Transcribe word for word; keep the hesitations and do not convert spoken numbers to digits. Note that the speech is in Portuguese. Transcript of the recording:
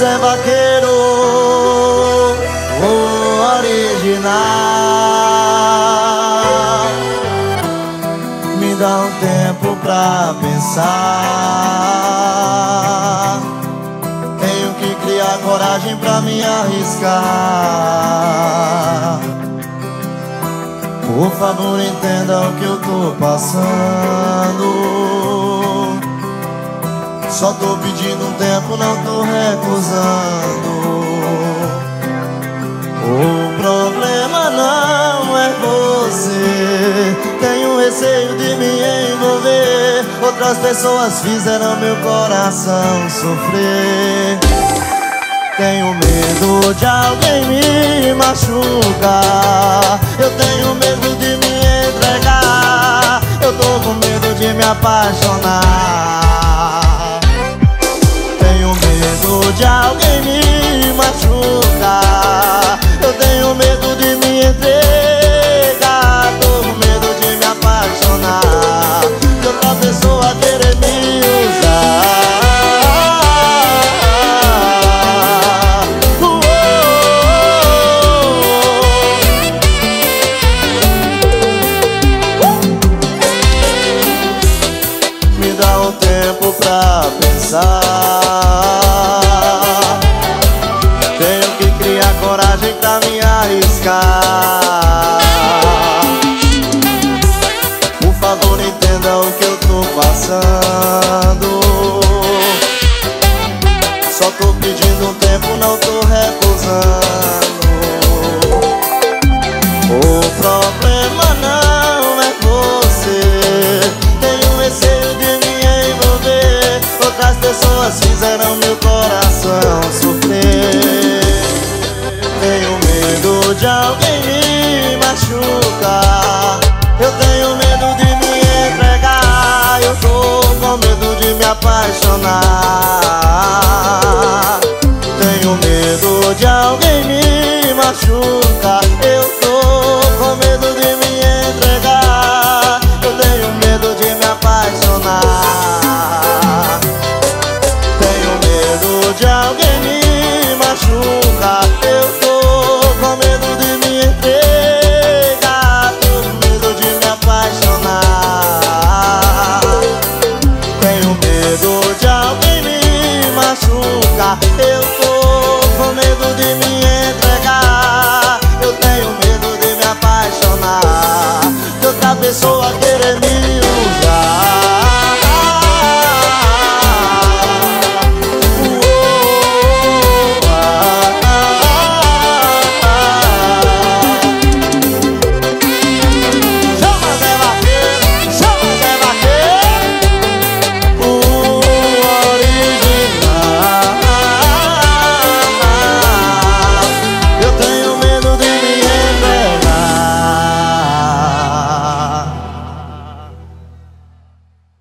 é vaqueiro, o original. Me dá um tempo pra pensar. Tenho que criar coragem pra me arriscar. Por favor, entenda o que eu tô passando. Só tô pedindo um tempo, não tô recusando. O problema não é você. Tenho receio de me envolver. Outras pessoas fizeram meu coração sofrer. Tenho medo de alguém me machucar. Eu tenho medo de me entregar. Eu tô com medo de me apaixonar. Tenho medo de alguém me machucar. Eu tenho medo de me entregar. Tô com medo de me apaixonar. De outra pessoa querer me usar. Tempo pra pensar. Tenho que criar coragem pra me arriscar. Por favor, entenda o que eu tô passando. Só tô pedindo um tempo, não tô recusando. O problema não é você. Tenho receio de outras pessoas fizeram meu coração sofrer. Tenho medo de alguém me machucar. Eu tenho medo de me entregar. Eu tô com medo de me apaixonar. Tenho medo de alguém me machucar. Eu tô com medo de me entregar. Eu tenho medo de me apaixonar.